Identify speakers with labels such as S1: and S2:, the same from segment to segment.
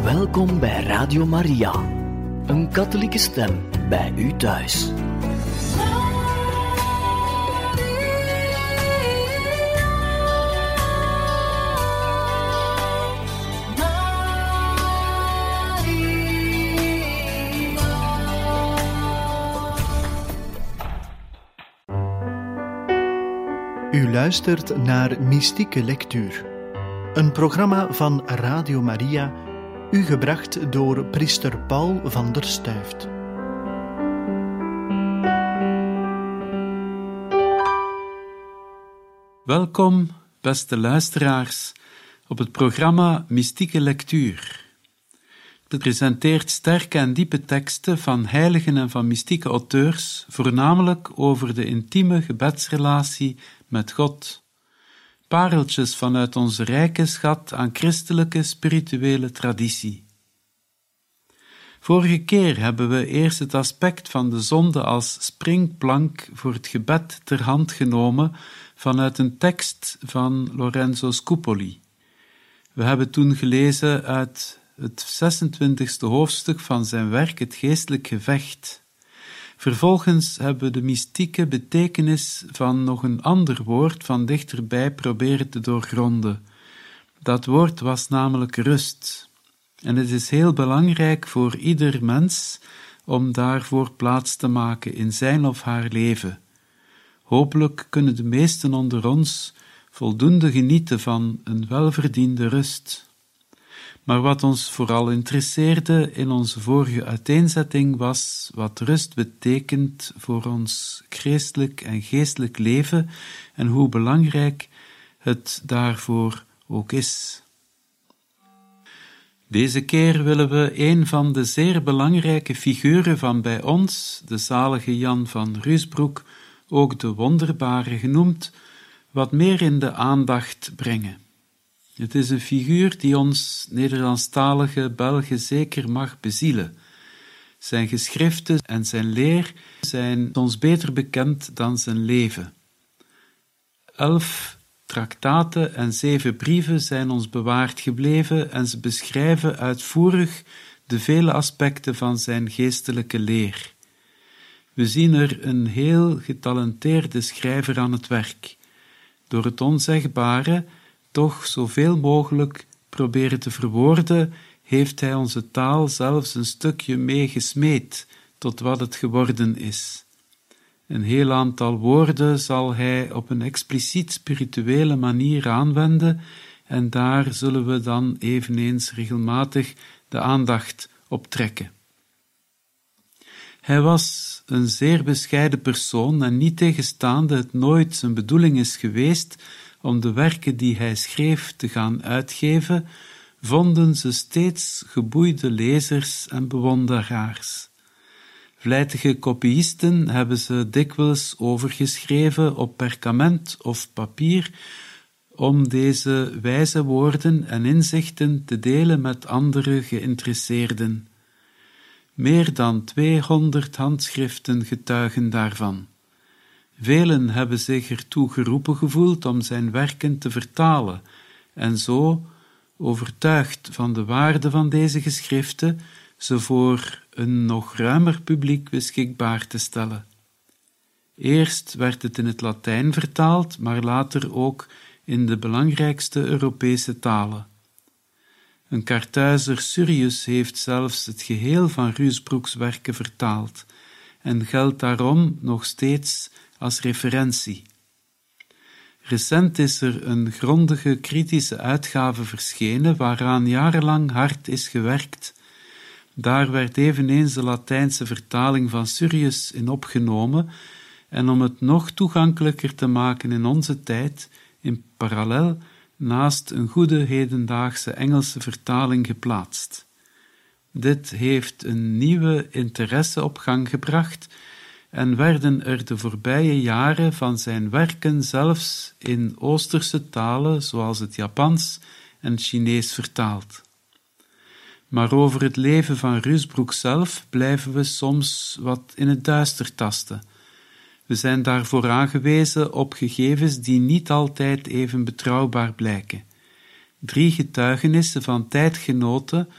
S1: Welkom bij Radio Maria, een katholieke stem bij u thuis.
S2: U luistert naar Mystieke Lectuur, een programma van Radio Maria, u gebracht door priester Paul van der Stuyft.
S3: Welkom, beste luisteraars, op het programma Mystieke Lectuur. Het presenteert sterke en diepe teksten van heiligen en van mystieke auteurs, voornamelijk over de intieme gebedsrelatie met God. Pareltjes vanuit onze rijke schat aan christelijke spirituele traditie. Vorige keer hebben we eerst het aspect van de zonde als springplank voor het gebed ter hand genomen vanuit een tekst van Lorenzo Scupoli. We hebben toen gelezen uit het 26e hoofdstuk van zijn werk Het Geestelijk Gevecht. Vervolgens hebben we de mystieke betekenis van nog een ander woord van dichterbij proberen te doorgronden. Dat woord was namelijk rust. En het is heel belangrijk voor ieder mens om daarvoor plaats te maken in zijn of haar leven. Hopelijk kunnen de meesten onder ons voldoende genieten van een welverdiende rust. Maar wat ons vooral interesseerde in onze vorige uiteenzetting was wat rust betekent voor ons christelijk en geestelijk leven en hoe belangrijk het daarvoor ook is. Deze keer willen we een van de zeer belangrijke figuren van bij ons, de zalige Jan van Ruusbroek, ook de wonderbare genoemd, wat meer in de aandacht brengen. Het is een figuur die ons Nederlandstalige Belgen zeker mag bezielen. Zijn geschriften en zijn leer zijn ons beter bekend dan zijn leven. 11 traktaten en 7 brieven zijn ons bewaard gebleven en ze beschrijven uitvoerig de vele aspecten van zijn geestelijke leer. We zien er een heel getalenteerde schrijver aan het werk. Door het onzegbare toch zoveel mogelijk proberen te verwoorden, heeft hij onze taal zelfs een stukje meegesmeed tot wat het geworden is. Een heel aantal woorden zal hij op een expliciet spirituele manier aanwenden en daar zullen we dan eveneens regelmatig de aandacht op trekken. Hij was een zeer bescheiden persoon en niettegenstaande het nooit zijn bedoeling is geweest om de werken die hij schreef te gaan uitgeven, vonden ze steeds geboeide lezers en bewonderaars. Vlijtige kopiïsten hebben ze dikwijls overgeschreven op perkament of papier, om deze wijze woorden en inzichten te delen met andere geïnteresseerden. Meer dan 200 handschriften getuigen daarvan. Velen hebben zich ertoe geroepen gevoeld om zijn werken te vertalen en zo, overtuigd van de waarde van deze geschriften, ze voor een nog ruimer publiek beschikbaar te stellen. Eerst werd het in het Latijn vertaald, maar later ook in de belangrijkste Europese talen. Een Karthuizer Surius heeft zelfs het geheel van Ruusbroeks werken vertaald en geldt daarom nog steeds als referentie. Recent is er een grondige kritische uitgave verschenen waaraan jarenlang hard is gewerkt. Daar werd eveneens de Latijnse vertaling van Surius in opgenomen en om het nog toegankelijker te maken in onze tijd, in parallel naast een goede hedendaagse Engelse vertaling geplaatst. Dit heeft een nieuwe interesse op gang gebracht en werden er de voorbije jaren van zijn werken zelfs in Oosterse talen zoals het Japans en Chinees vertaald. Maar over het leven van Ruusbroek zelf blijven we soms wat in het duister tasten. We zijn daarvoor aangewezen op gegevens die niet altijd even betrouwbaar blijken. 3 getuigenissen van tijdgenoten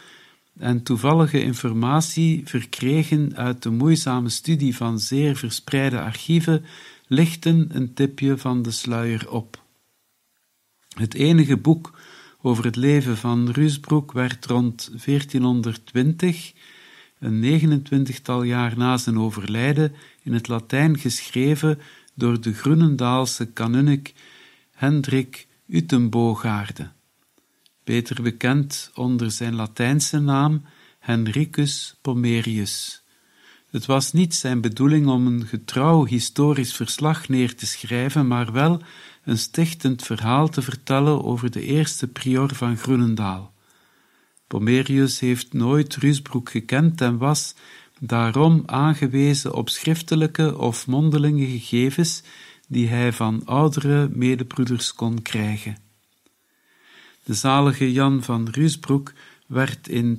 S3: en toevallige informatie verkregen uit de moeizame studie van zeer verspreide archieven lichten een tipje van de sluier op. Het enige boek over het leven van Ruysbroek werd rond 1420, een 29-tal jaar na zijn overlijden, in het Latijn geschreven door de Groenendaalse kanunnik Hendrik Utenbogaarde, beter bekend onder zijn Latijnse naam Henricus Pomerius. Het was niet zijn bedoeling om een getrouw historisch verslag neer te schrijven, maar wel een stichtend verhaal te vertellen over de eerste prior van Groenendaal. Pomerius heeft nooit Ruysbroek gekend en was daarom aangewezen op schriftelijke of mondelinge gegevens die hij van oudere medebroeders kon krijgen. De zalige Jan van Ruysbroek werd in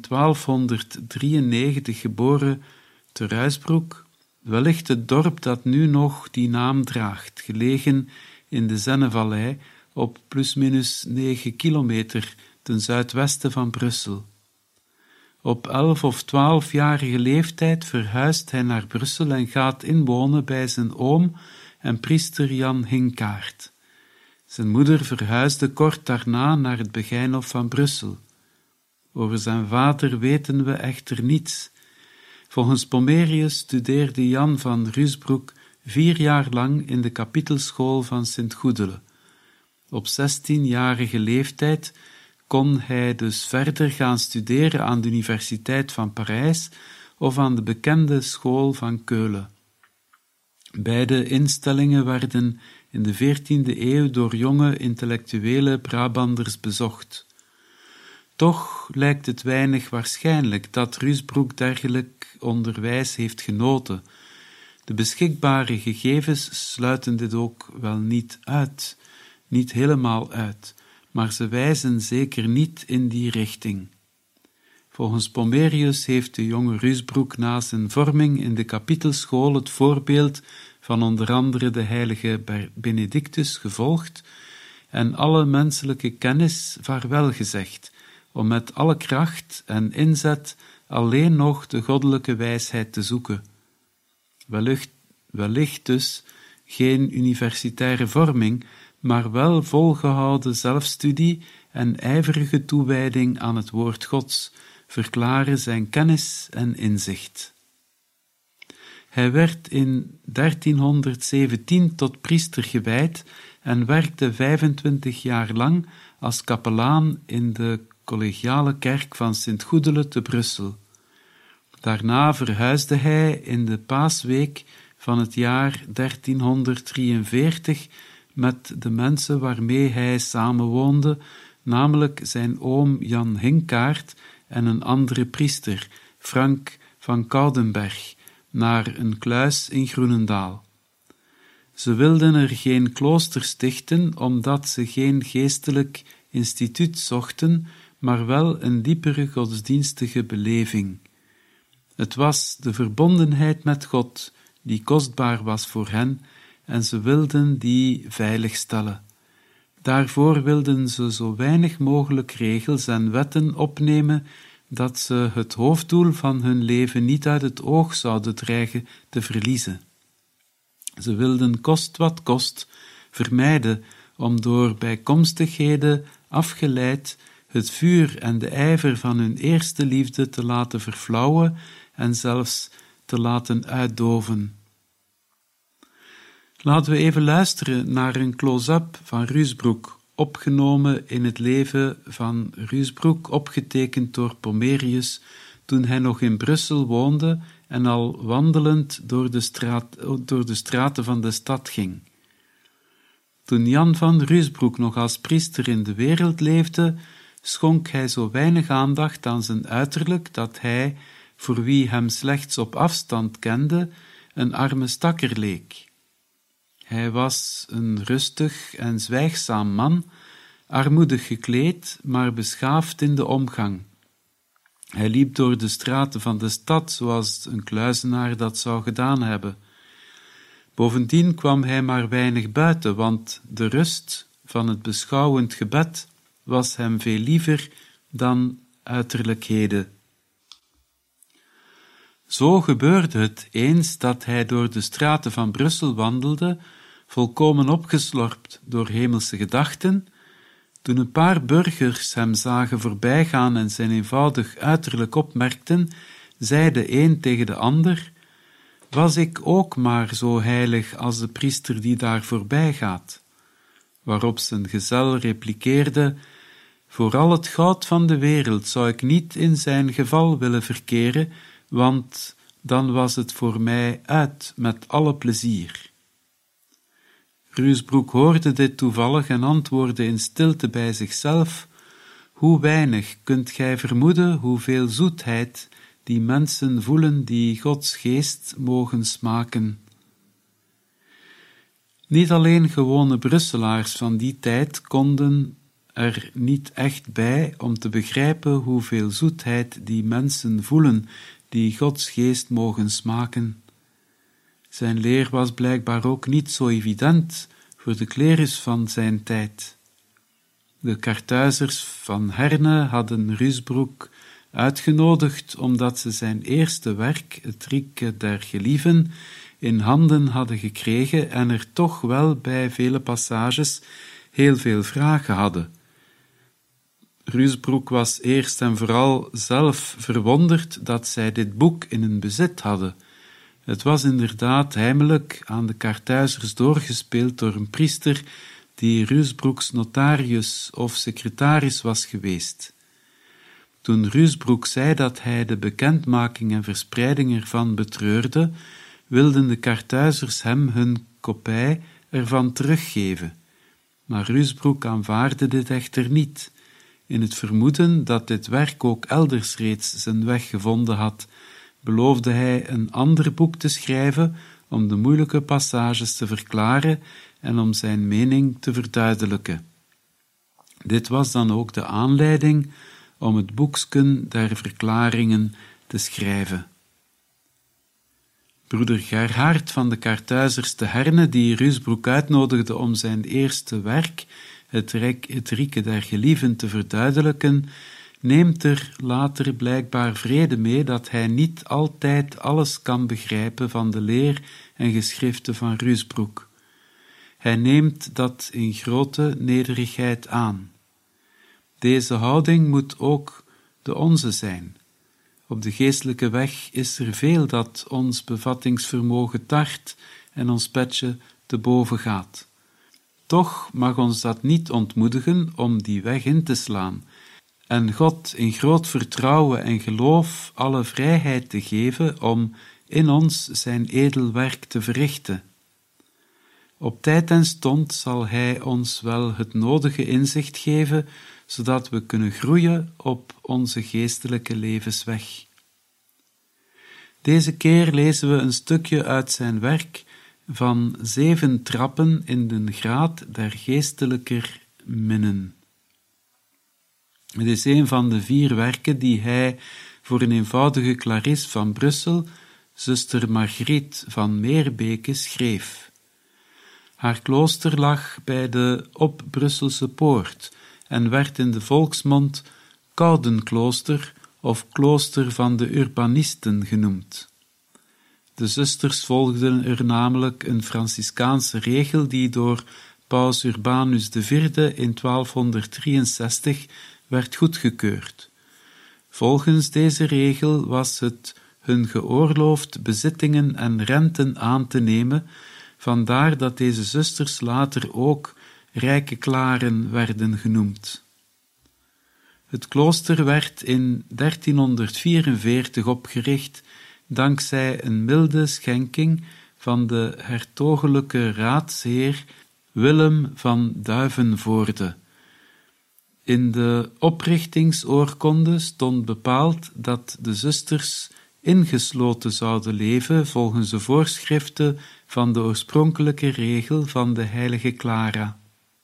S3: 1293 geboren te Ruysbroek, wellicht het dorp dat nu nog die naam draagt, gelegen in de Zennevallei op +- 9 kilometer ten zuidwesten van Brussel. Op 11 of 12-jarige leeftijd verhuist hij naar Brussel en gaat inwonen bij zijn oom en priester Jan Hinkaert. Zijn moeder verhuisde kort daarna naar het Begijnhof van Brussel. Over zijn vader weten we echter niets. Volgens Pomerius studeerde Jan van Ruysbroek 4 jaar lang in de kapitelschool van Sint-Goedele. Op 16-jarige leeftijd kon hij dus verder gaan studeren aan de Universiteit van Parijs of aan de bekende school van Keulen. Beide instellingen werden in de 14e eeuw door jonge intellectuele Brabanders bezocht. Toch lijkt het weinig waarschijnlijk dat Ruysbroek dergelijk onderwijs heeft genoten. De beschikbare gegevens sluiten dit ook wel niet uit, niet helemaal uit, maar ze wijzen zeker niet in die richting. Volgens Pomerius heeft de jonge Ruysbroek na zijn vorming in de kapitelschool het voorbeeld van onder andere de heilige Benedictus gevolgd en alle menselijke kennis vaarwel gezegd, om met alle kracht en inzet alleen nog de goddelijke wijsheid te zoeken. Wellicht dus geen universitaire vorming, maar wel volgehouden zelfstudie en ijverige toewijding aan het woord Gods, verklaren zijn kennis en inzicht. Hij werd in 1317 tot priester gewijd en werkte 25 jaar lang als kapelaan in de collegiale kerk van Sint-Goedele te Brussel. Daarna verhuisde hij in de paasweek van het jaar 1343 met de mensen waarmee hij samenwoonde, namelijk zijn oom Jan Hinkaert en een andere priester, Frank van Koudenberg, naar een kluis in Groenendaal. Ze wilden er geen klooster stichten, omdat ze geen geestelijk instituut zochten, maar wel een diepere godsdienstige beleving. Het was de verbondenheid met God die kostbaar was voor hen, en ze wilden die veiligstellen. Daarvoor wilden ze zo weinig mogelijk regels en wetten opnemen, dat ze het hoofddoel van hun leven niet uit het oog zouden dreigen te verliezen. Ze wilden kost wat kost vermijden om door bijkomstigheden afgeleid het vuur en de ijver van hun eerste liefde te laten verflauwen en zelfs te laten uitdoven. Laten we even luisteren naar een close-up van Ruysbroek, opgenomen in het leven van Ruysbroek, opgetekend door Pomerius toen hij nog in Brussel woonde en al wandelend door de straten van de stad ging. Toen Jan van Ruysbroek nog als priester in de wereld leefde, schonk hij zo weinig aandacht aan zijn uiterlijk dat hij, voor wie hem slechts op afstand kende, een arme stakker leek. Hij was een rustig en zwijgzaam man, armoedig gekleed, maar beschaafd in de omgang. Hij liep door de straten van de stad zoals een kluizenaar dat zou gedaan hebben. Bovendien kwam hij maar weinig buiten, want de rust van het beschouwend gebed was hem veel liever dan uiterlijkheden. Zo gebeurde het eens dat hij door de straten van Brussel wandelde, volkomen opgeslorpt door hemelse gedachten, toen een paar burgers hem zagen voorbijgaan en zijn eenvoudig uiterlijk opmerkten, zei de een tegen de ander: was ik ook maar zo heilig als de priester die daar voorbij gaat? Waarop zijn gezel repliceerde: voor al het goud van de wereld zou ik niet in zijn geval willen verkeren, want dan was het voor mij uit met alle plezier. Ruysbroek hoorde dit toevallig en antwoordde in stilte bij zichzelf: hoe weinig kunt gij vermoeden hoeveel zoetheid die mensen voelen die Gods geest mogen smaken. Niet alleen gewone Brusselaars van die tijd konden er niet echt bij om te begrijpen hoeveel zoetheid die mensen voelen die Gods geest mogen smaken. Zijn leer was blijkbaar ook niet zo evident voor de klerus van zijn tijd. De Karthuizers van Herne hadden Ruysbroek uitgenodigd omdat ze zijn eerste werk, het Rieke der Gelieven, in handen hadden gekregen en er toch wel bij vele passages heel veel vragen hadden. Ruysbroek was eerst en vooral zelf verwonderd dat zij dit boek in hun bezit hadden. Het was inderdaad heimelijk aan de Karthuizers doorgespeeld door een priester die Ruysbroeks notarius of secretaris was geweest. Toen Ruysbroek zei dat hij de bekendmaking en verspreiding ervan betreurde, wilden de Karthuizers hem hun kopij ervan teruggeven. Maar Ruysbroek aanvaardde dit echter niet, in het vermoeden dat dit werk ook elders reeds zijn weg gevonden had, beloofde hij een ander boek te schrijven om de moeilijke passages te verklaren en om zijn mening te verduidelijken. Dit was dan ook de aanleiding om het boeksken der verklaringen te schrijven. Broeder Gerhard van de Karthuizers te Herne, die Ruysbroek uitnodigde om zijn eerste werk, het Rieke der Gelieven, te verduidelijken, neemt er later blijkbaar vrede mee dat hij niet altijd alles kan begrijpen van de leer en geschriften van Ruysbroek. Hij neemt dat in grote nederigheid aan. Deze houding moet ook de onze zijn. Op de geestelijke weg is er veel dat ons bevattingsvermogen tart en ons petje te boven gaat. Toch mag ons dat niet ontmoedigen om die weg in te slaan en God in groot vertrouwen en geloof alle vrijheid te geven om in ons zijn edel werk te verrichten. Op tijd en stond zal Hij ons wel het nodige inzicht geven, zodat we kunnen groeien op onze geestelijke levensweg. Deze keer lezen we een stukje uit zijn werk van 7 trappen in den graad der geestelijker minnen. Het is een van de 4 werken die hij voor een eenvoudige Clarisse van Brussel, zuster Margriet van Meerbeke, schreef. Haar klooster lag bij de Op-Brusselse Poort en werd in de volksmond Koudenklooster of klooster van de Urbanisten genoemd. De zusters volgden er namelijk een Franciscaanse regel die door Paus Urbanus IV in 1263 werd goedgekeurd. Volgens deze regel was het hun geoorloofd bezittingen en renten aan te nemen, vandaar dat deze zusters later ook rijke klaren werden genoemd. Het klooster werd in 1344 opgericht, dankzij een milde schenking van de hertogelijke raadsheer Willem van Duivenvoorde. In de oprichtingsoorkonde stond bepaald dat de zusters ingesloten zouden leven volgens de voorschriften van de oorspronkelijke regel van de heilige Clara.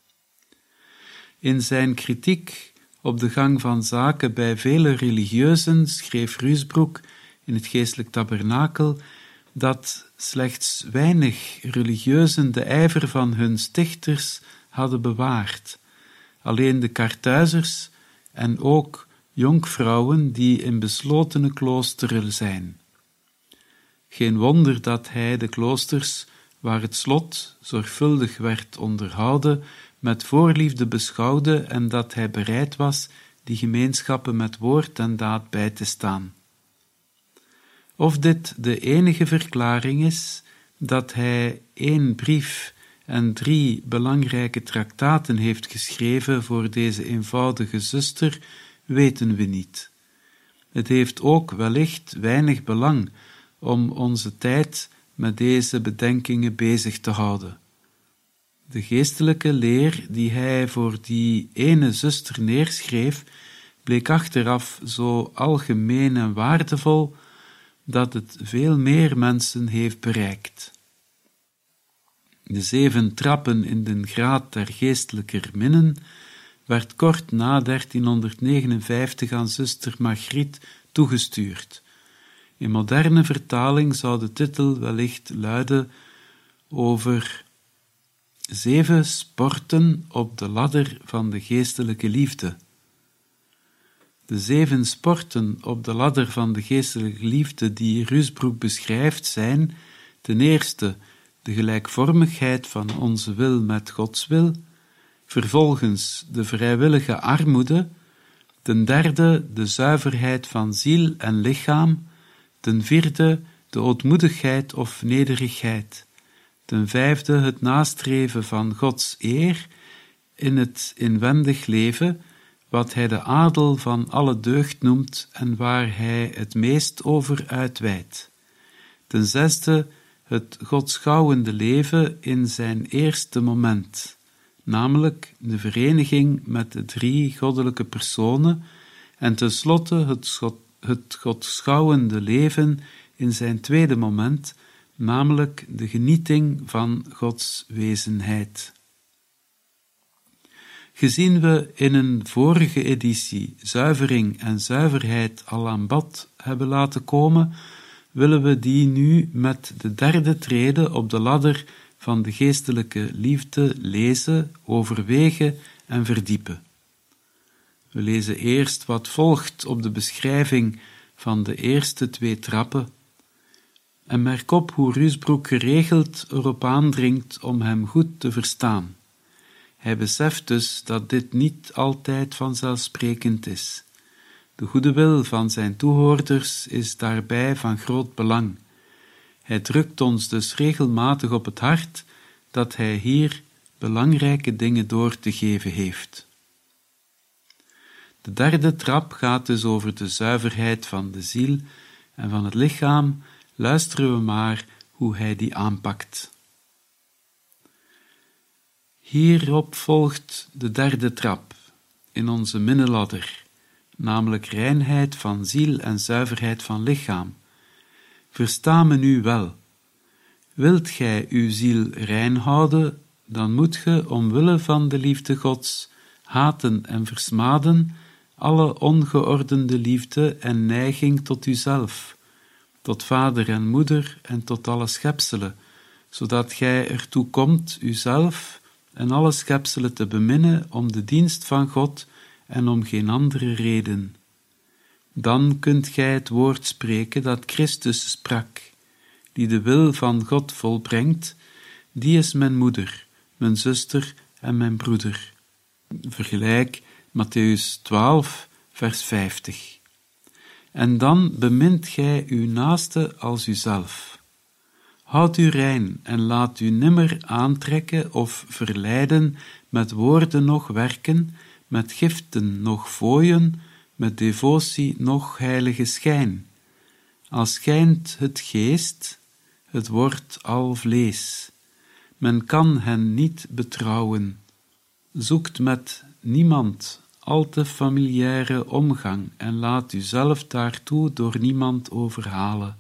S3: In zijn kritiek op de gang van zaken bij vele religieuzen schreef Ruysbroek in het Geestelijk Tabernakel dat slechts weinig religieuzen de ijver van hun stichters hadden bewaard. Alleen de Karthuizers en ook jonkvrouwen die in beslotene kloosteren zijn. Geen wonder dat hij de kloosters, waar het slot zorgvuldig werd onderhouden, met voorliefde beschouwde en dat hij bereid was die gemeenschappen met woord en daad bij te staan. Of dit de enige verklaring is dat hij 1 brief en 3 belangrijke traktaten heeft geschreven voor deze eenvoudige zuster, weten we niet. Het heeft ook wellicht weinig belang om onze tijd met deze bedenkingen bezig te houden. De geestelijke leer die hij voor die ene zuster neerschreef, bleek achteraf zo algemeen en waardevol dat het veel meer mensen heeft bereikt. De 7 trappen in den graad der geestelijker minnen werd kort na 1359 aan zuster Margriet toegestuurd. In moderne vertaling zou de titel wellicht luiden over 7 sporten op de ladder van de geestelijke liefde. De 7 sporten op de ladder van de geestelijke liefde die Ruysbroek beschrijft zijn: ten eerste de gelijkvormigheid van onze wil met Gods wil, vervolgens de vrijwillige armoede, ten derde de zuiverheid van ziel en lichaam, ten vierde de ootmoedigheid of nederigheid, ten vijfde het nastreven van Gods eer in het inwendig leven, wat hij de adel van alle deugd noemt en waar hij het meest over uitweidt. Ten zesde het godschouwende leven in zijn eerste moment, namelijk de vereniging met de 3 goddelijke personen, en tenslotte het godschouwende leven in zijn tweede moment, namelijk de genieting van Gods wezenheid. Gezien we in een vorige editie zuivering en zuiverheid al aan bod hebben laten komen, willen we die nu met de 3e trede op de ladder van de geestelijke liefde lezen, overwegen en verdiepen. We lezen eerst wat volgt op de beschrijving van de eerste 2 trappen en merk op hoe Ruysbroek geregeld erop aandringt om hem goed te verstaan. Hij beseft dus dat dit niet altijd vanzelfsprekend is. De goede wil van zijn toehoorders is daarbij van groot belang. Hij drukt ons dus regelmatig op het hart dat hij hier belangrijke dingen door te geven heeft. De 3e trap gaat dus over de zuiverheid van de ziel en van het lichaam. Luisteren we maar hoe hij die aanpakt. Hierop volgt de 3e trap in onze minneladder, namelijk reinheid van ziel en zuiverheid van lichaam. Versta me nu wel. Wilt gij uw ziel rein houden, dan moet ge, omwille van de liefde Gods, haten en versmaden alle ongeordende liefde en neiging tot uzelf, tot vader en moeder en tot alle schepselen, zodat gij ertoe komt uzelf en alle schepselen te beminnen om de dienst van God en om geen andere reden. Dan kunt gij het woord spreken dat Christus sprak, die de wil van God volbrengt, die is mijn moeder, mijn zuster en mijn broeder. Vergelijk Mattheüs 12, vers 50. En dan bemint gij uw naaste als uzelf. Houd u rein en laat u nimmer aantrekken of verleiden met woorden noch werken, met giften noch fooien, met devotie noch heilige schijn. Als schijnt het geest, het wordt al vlees. Men kan hen niet betrouwen. Zoekt met niemand al te familiaire omgang en laat u zelf daartoe door niemand overhalen.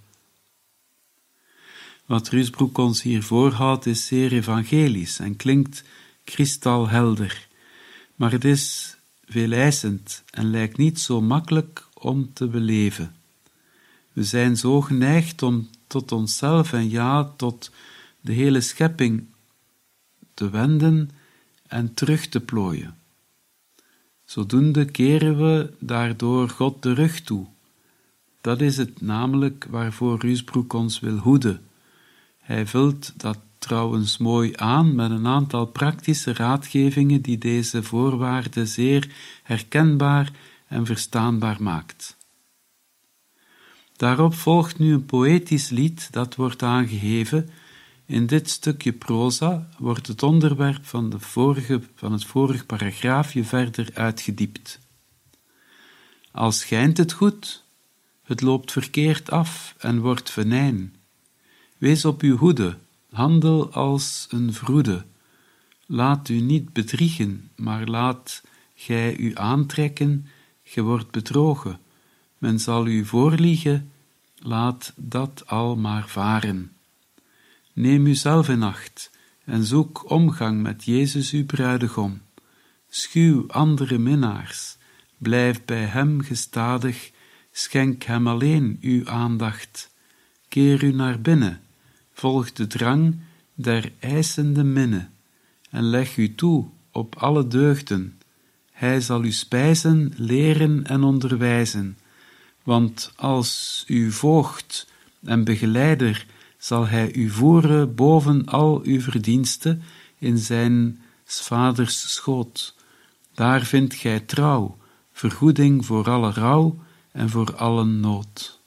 S3: Wat Ruysbroek ons hier voorhoudt is zeer evangelisch en klinkt kristalhelder, maar het is veeleisend en lijkt niet zo makkelijk om te beleven. We zijn zo geneigd om tot onszelf en ja, tot de hele schepping te wenden en terug te plooien. Zodoende keren we daardoor God de rug toe. Dat is het namelijk waarvoor Ruysbroek ons wil hoeden. Hij vult dat trouwens mooi aan met een aantal praktische raadgevingen die deze voorwaarde zeer herkenbaar en verstaanbaar maakt. Daarop volgt nu een poëtisch lied dat wordt aangeheven. In dit stukje proza wordt het onderwerp van het vorige paragraafje verder uitgediept. Al schijnt het goed, het loopt verkeerd af en wordt venijn. Wees op uw hoede, handel als een vroede. Laat u niet bedriegen, maar laat gij u aantrekken, gij wordt bedrogen. Men zal u voorliegen, laat dat al maar varen. Neem uzelf in acht en zoek omgang met Jezus uw bruidegom. Schuw andere minnaars, blijf bij hem gestadig, schenk hem alleen uw aandacht. Keer u naar binnen, volg de drang der eisende minne, en leg u toe op alle deugden. Hij zal u spijzen, leren en onderwijzen, want als uw voogd en begeleider zal hij u voeren boven al uw verdiensten in zijn vaders schoot. Daar vindt gij trouw, vergoeding voor alle rouw en voor alle nood.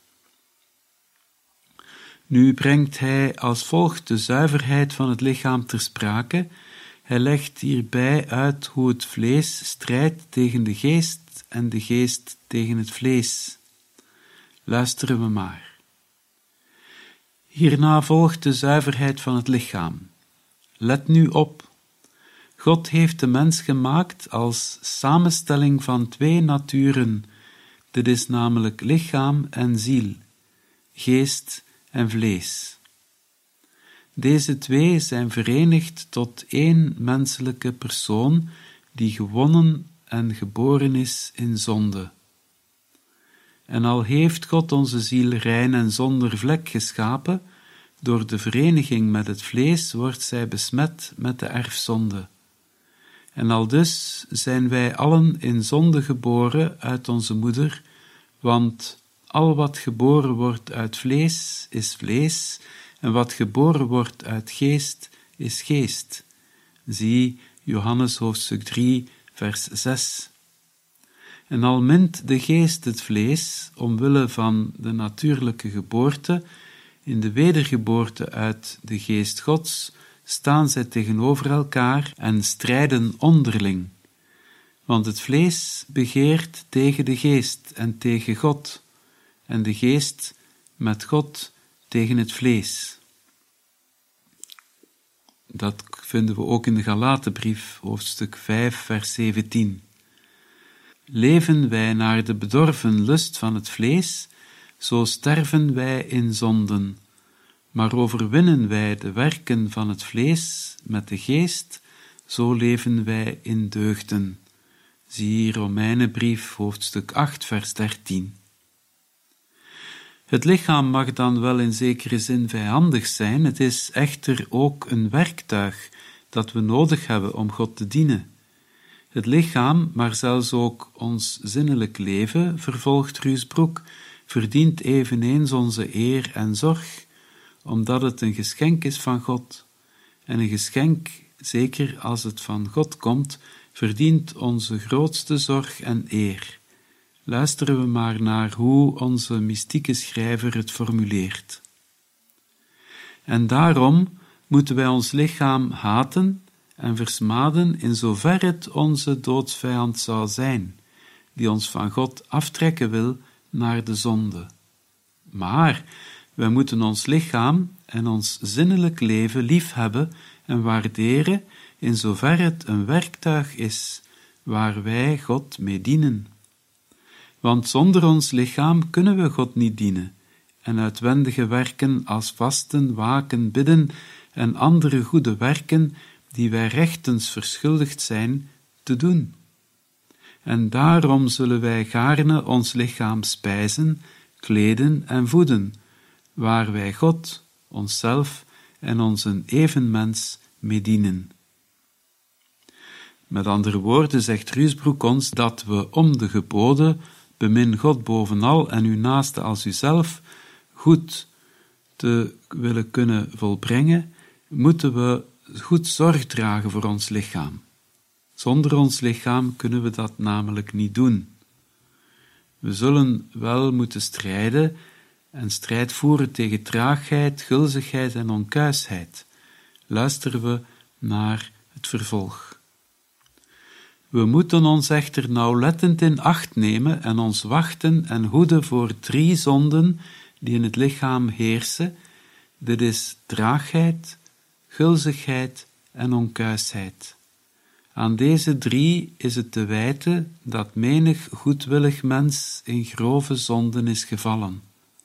S3: Nu brengt hij als volgt de zuiverheid van het lichaam ter sprake. Hij legt hierbij uit hoe het vlees strijdt tegen de geest en de geest tegen het vlees. Luisteren we maar. Hierna volgt de zuiverheid van het lichaam. Let nu op. God heeft de mens gemaakt als samenstelling van twee naturen. Dit is namelijk lichaam en ziel, geest en vlees. Deze twee zijn verenigd tot één menselijke persoon die gewonnen en geboren is in zonde. En al heeft God onze ziel rein en zonder vlek geschapen, door de vereniging met het vlees wordt zij besmet met de erfzonde. En aldus zijn wij allen in zonde geboren uit onze moeder, want al wat geboren wordt uit vlees is vlees, en wat geboren wordt uit geest is geest. Zie Johannes hoofdstuk 3, vers 6. En al mint de geest het vlees, omwille van de natuurlijke geboorte, in de wedergeboorte uit de geest Gods, staan zij tegenover elkaar en strijden onderling. Want het vlees begeert tegen de geest en tegen God, en de geest met God tegen het vlees. Dat vinden we ook in de Galatenbrief, hoofdstuk 5, vers 17. Leven wij naar de bedorven lust van het vlees, zo sterven wij in zonden. Maar overwinnen wij de werken van het vlees met de geest, zo leven wij in deugden. Zie Romeinenbrief, hoofdstuk 8, vers 13. Het lichaam mag dan wel in zekere zin vijandig zijn, het is echter ook een werktuig dat we nodig hebben om God te dienen. Het lichaam, maar zelfs ook ons zinnelijk leven, vervolgt Ruysbroek, verdient eveneens onze eer en zorg, omdat het een geschenk is van God. En een geschenk, zeker als het van God komt, verdient onze grootste zorg en eer. Luisteren we maar naar hoe onze mystieke schrijver het formuleert. En daarom moeten wij ons lichaam haten en versmaden in zover het onze doodsvijand zou zijn, die ons van God aftrekken wil naar de zonde. Maar wij moeten ons lichaam en ons zinnelijk leven liefhebben en waarderen in zover het een werktuig is waar wij God mee dienen. Want zonder ons lichaam kunnen we God niet dienen en uitwendige werken als vasten, waken, bidden en andere goede werken die wij rechtens verschuldigd zijn te doen. En daarom zullen wij gaarne ons lichaam spijzen, kleden en voeden, waar wij God, onszelf en onze evenmens mee dienen. Met andere woorden zegt Ruysbroek ons dat we om de geboden bemin God bovenal en uw naaste als uzelf, goed te willen kunnen volbrengen, moeten we goed zorg dragen voor ons lichaam. Zonder ons lichaam kunnen we dat namelijk niet doen. We zullen wel moeten strijden en strijd voeren tegen traagheid, gulzigheid en onkuisheid. Luisteren we naar het vervolg. We moeten ons echter nauwlettend in acht nemen en ons wachten en hoeden voor 3 zonden die in het lichaam heersen. Dit is traagheid, gulzigheid en onkuisheid. Aan deze 3 is het te wijten dat menig goedwillig mens in grove zonden is gevallen.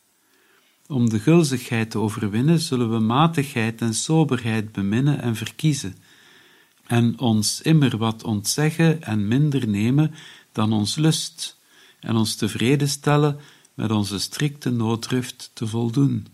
S3: Om de gulzigheid te overwinnen zullen we matigheid en soberheid beminnen en verkiezen, en ons immer wat ontzeggen en minder nemen dan ons lust, en ons tevreden stellen met onze strikte nooddruft te voldoen.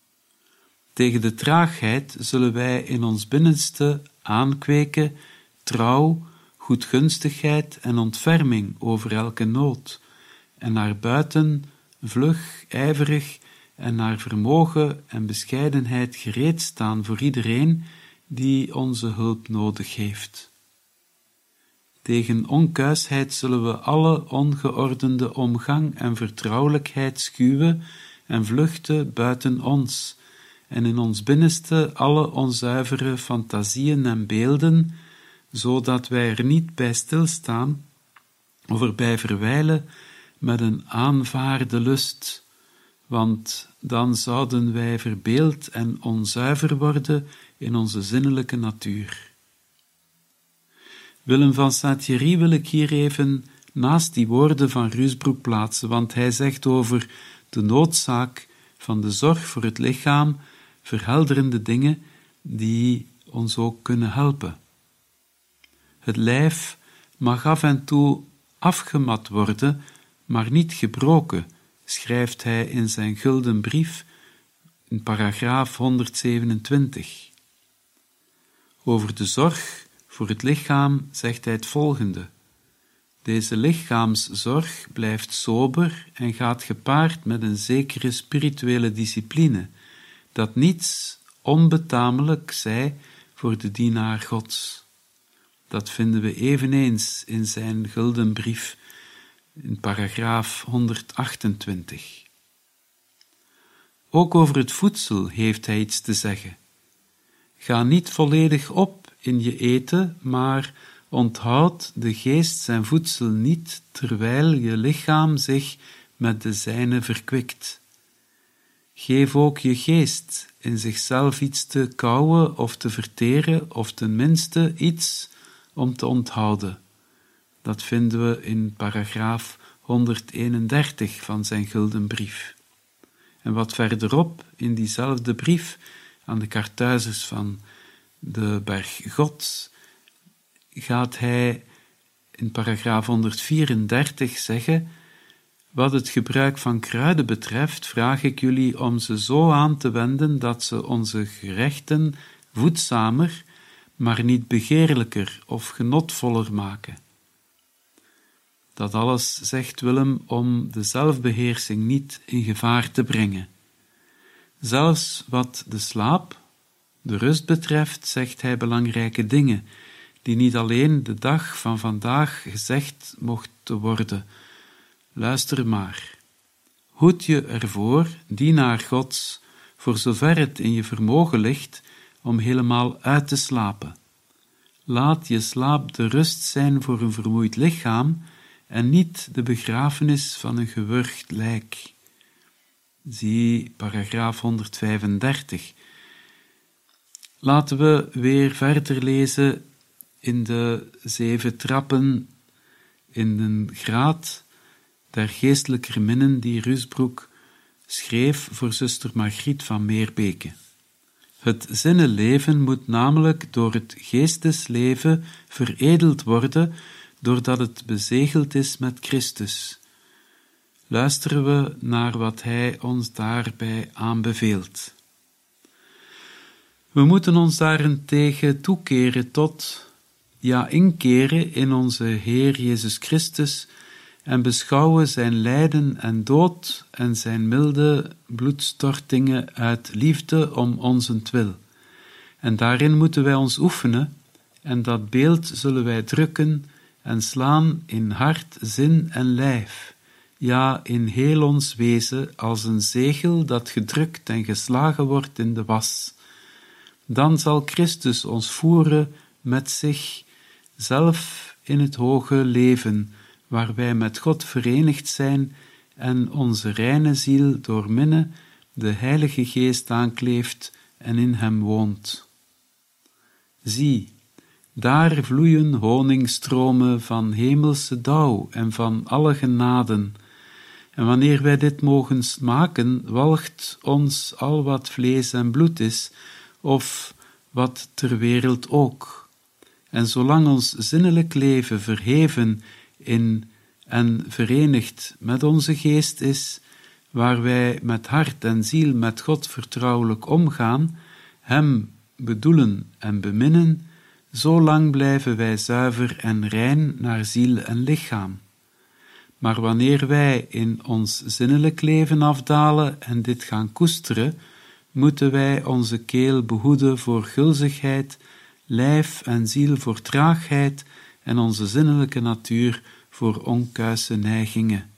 S3: Tegen de traagheid zullen wij in ons binnenste aankweken trouw, goedgunstigheid en ontferming over elke nood, en naar buiten vlug, ijverig en naar vermogen en bescheidenheid gereed staan voor iedereen die onze hulp nodig heeft. Tegen onkuisheid zullen we alle ongeordende omgang en vertrouwelijkheid schuwen en vluchten buiten ons, en in ons binnenste alle onzuivere fantasieën en beelden, zodat wij er niet bij stilstaan of erbij verwijlen met een aanvaarde lust, want dan zouden wij verbeeld en onzuiver worden in onze zinnelijke natuur. Willem van Saint-Thierry wil ik hier even naast die woorden van Ruysbroek plaatsen, want hij zegt over de noodzaak van de zorg voor het lichaam verhelderende dingen die ons ook kunnen helpen. Het lijf mag af en toe afgemat worden, maar niet gebroken, schrijft hij in zijn gulden brief in paragraaf 127. Over de zorg voor het lichaam zegt hij het volgende: deze lichaamszorg blijft sober en gaat gepaard met een zekere spirituele discipline, dat niets onbetamelijk zij voor de dienaar Gods. Dat vinden we eveneens in zijn gulden brief in paragraaf 128. Ook over het voedsel heeft hij iets te zeggen. Ga niet volledig op in je eten, maar onthoud de geest zijn voedsel niet, terwijl je lichaam zich met de zijne verkwikt. Geef ook je geest in zichzelf iets te kauwen of te verteren, of tenminste iets om te onthouden. Dat vinden we in paragraaf 131 van zijn gulden brief. En wat verderop in diezelfde brief aan de Karthuizers van de Berg Gods gaat hij in paragraaf 134 zeggen: wat het gebruik van kruiden betreft, vraag ik jullie om ze zo aan te wenden dat ze onze gerechten voedzamer, maar niet begeerlijker of genotvoller maken. Dat alles zegt Willem om de zelfbeheersing niet in gevaar te brengen. Zelfs wat de slaap, de rust betreft, zegt hij belangrijke dingen, die niet alleen de dag van vandaag gezegd mochten worden. Luister maar. Hoed je ervoor, dienaar Gods, voor zover het in je vermogen ligt, om helemaal uit te slapen. Laat je slaap de rust zijn voor een vermoeid lichaam en niet de begrafenis van een gewurgd lijk. Zie paragraaf 135. Laten we weer verder lezen in de 7 trappen in de graad der geestelijke minnen die Ruysbroek schreef voor zuster Margriet van Meerbeke. Het zinnenleven moet namelijk door het geestesleven veredeld worden, doordat het bezegeld is met Christus. Luisteren we naar wat hij ons daarbij aanbeveelt. We moeten ons daarentegen toekeren tot, ja inkeren in onze Heer Jezus Christus en beschouwen zijn lijden en dood en zijn milde bloedstortingen uit liefde om onzentwil. En daarin moeten wij ons oefenen, en dat beeld zullen wij drukken en slaan in hart, zin en lijf, ja, in heel ons wezen, als een zegel dat gedrukt en geslagen wordt in de was. Dan zal Christus ons voeren met zich zelf in het hoge leven, waar wij met God verenigd zijn en onze reine ziel door minne de Heilige Geest aankleeft en in hem woont. Zie, daar vloeien honingstromen van hemelse dauw en van alle genaden. En wanneer wij dit mogen smaken, walgt ons al wat vlees en bloed is, of wat ter wereld ook. En zolang ons zinnelijk leven verheven in en verenigd met onze geest is, waar wij met hart en ziel met God vertrouwelijk omgaan, hem bedoelen en beminnen, zolang blijven wij zuiver en rein naar ziel en lichaam. Maar wanneer wij in ons zinnelijk leven afdalen en dit gaan koesteren, moeten wij onze keel behoeden voor gulzigheid, lijf en ziel voor traagheid en onze zinnelijke natuur voor onkuise neigingen.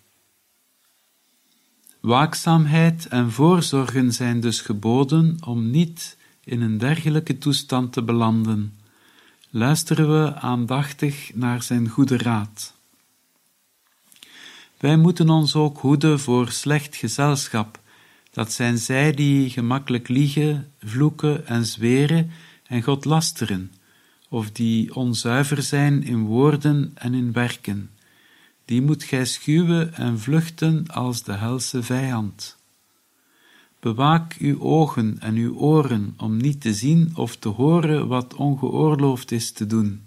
S3: Waakzaamheid en voorzorgen zijn dus geboden om niet in een dergelijke toestand te belanden. Luisteren we aandachtig naar zijn goede raad. Wij moeten ons ook hoeden voor slecht gezelschap. Dat zijn zij die gemakkelijk liegen, vloeken en zweren en God lasteren, of die onzuiver zijn in woorden en in werken. Die moet gij schuwen en vluchten als de helse vijand. Bewaak uw ogen en uw oren om niet te zien of te horen wat ongeoorloofd is te doen.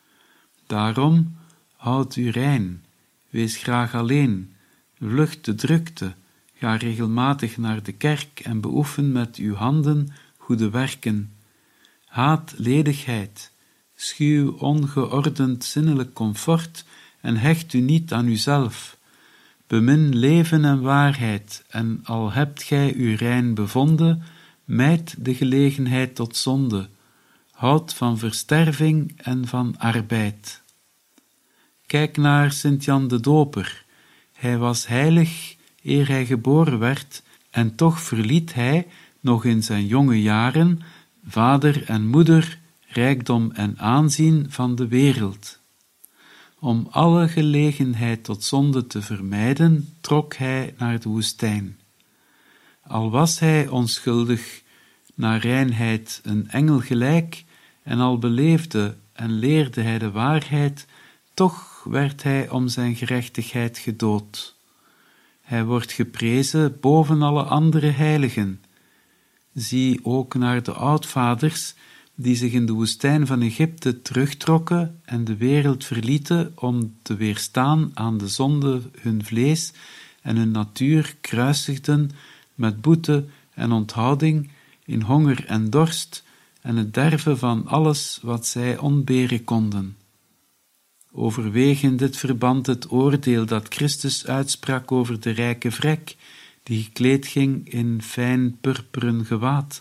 S3: Daarom houd u rein, wees graag alleen, vlucht de drukte, ga regelmatig naar de kerk en beoefen met uw handen goede werken. Haat ledigheid, schuw ongeordend zinnelijk comfort en hecht u niet aan uzelf. Bemin leven en waarheid, en al hebt gij u rein bevonden, mijd de gelegenheid tot zonde, houd van versterving en van arbeid. Kijk naar Sint-Jan de Doper. Hij was heilig eer hij geboren werd, en toch verliet hij, nog in zijn jonge jaren, vader en moeder, rijkdom en aanzien van de wereld. Om alle gelegenheid tot zonde te vermijden, trok hij naar de woestijn. Al was hij onschuldig naar reinheid een engel gelijk, en al beleefde en leerde hij de waarheid, toch werd hij om zijn gerechtigheid gedood. Hij wordt geprezen boven alle andere heiligen. Zie ook naar de oudvaders, die zich in de woestijn van Egypte terugtrokken en de wereld verlieten om te weerstaan aan de zonde hun vlees en hun natuur kruisigden met boete en onthouding in honger en dorst en het derven van alles wat zij ontberen konden. Overweeg in dit verband het oordeel dat Christus uitsprak over de rijke vrek, die gekleed ging in fijn purperen gewaad,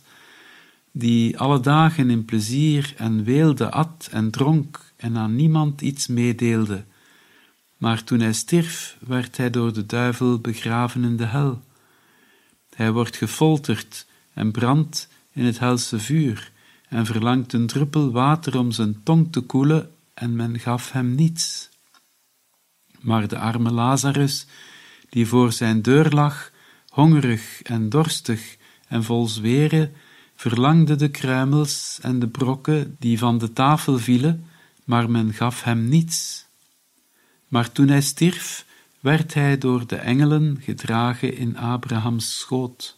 S3: die alle dagen in plezier en weelde at en dronk en aan niemand iets meedeelde. Maar toen hij stierf, werd hij door de duivel begraven in de hel. Hij wordt gefolterd en brandt in het helse vuur en verlangt een druppel water om zijn tong te koelen, en men gaf hem niets. Maar de arme Lazarus, die voor zijn deur lag, hongerig en dorstig en vol zweren, verlangde de kruimels en de brokken die van de tafel vielen, maar men gaf hem niets. Maar toen hij stierf, werd hij door de engelen gedragen in Abrahams schoot.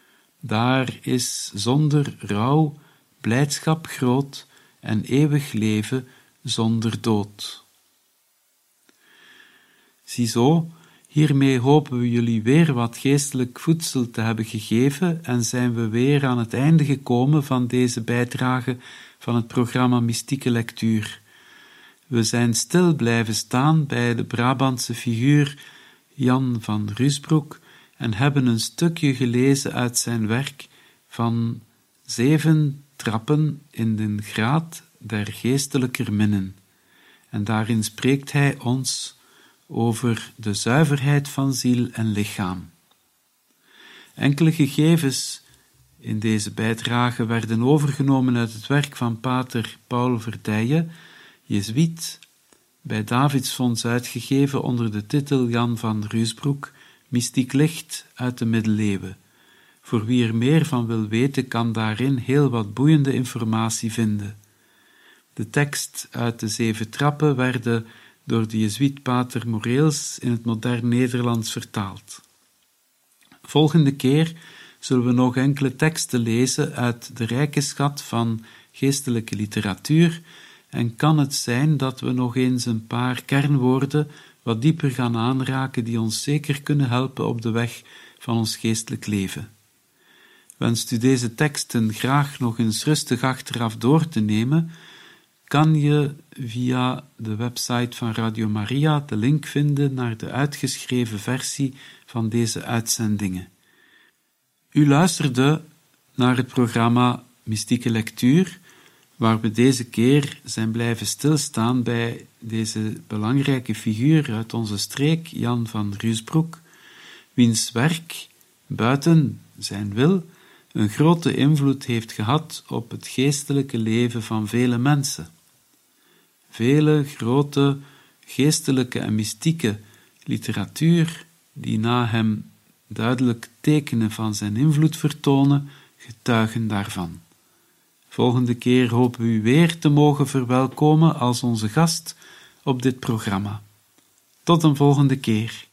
S3: Daar is zonder rouw blijdschap groot en eeuwig leven zonder dood. Ziezo, hiermee hopen we jullie weer wat geestelijk voedsel te hebben gegeven en zijn we weer aan het einde gekomen van deze bijdrage van het programma Mystieke Lectuur. We zijn stil blijven staan bij de Brabantse figuur Jan van Ruusbroek en hebben een stukje gelezen uit zijn werk van 7 trappen in den graad der geestelijker minnen. En daarin spreekt hij ons over de zuiverheid van ziel en lichaam. Enkele gegevens in deze bijdrage werden overgenomen uit het werk van pater Paul Verdijen, jezuïet, bij Davidsfonds uitgegeven onder de titel Jan van Ruusbroek, Mystiek licht uit de middeleeuwen. Voor wie er meer van wil weten, kan daarin heel wat boeiende informatie vinden. De tekst uit de 7 trappen werden door de jezuïet pater Moreels in het modern Nederlands vertaald. Volgende keer zullen we nog enkele teksten lezen uit de rijke schat van geestelijke literatuur en kan het zijn dat we nog eens een paar kernwoorden wat dieper gaan aanraken die ons zeker kunnen helpen op de weg van ons geestelijk leven. Wenst u deze teksten graag nog eens rustig achteraf door te nemen, kan je via de website van Radio Maria de link vinden naar de uitgeschreven versie van deze uitzendingen. U luisterde naar het programma Mystieke Lectuur, waar we deze keer zijn blijven stilstaan bij deze belangrijke figuur uit onze streek, Jan van Ruusbroek, wiens werk, buiten zijn wil, een grote invloed heeft gehad op het geestelijke leven van vele mensen. Vele grote geestelijke en mystieke literatuur, die na hem duidelijk tekenen van zijn invloed vertonen, getuigen daarvan. Volgende keer hopen we u weer te mogen verwelkomen als onze gast op dit programma. Tot een volgende keer.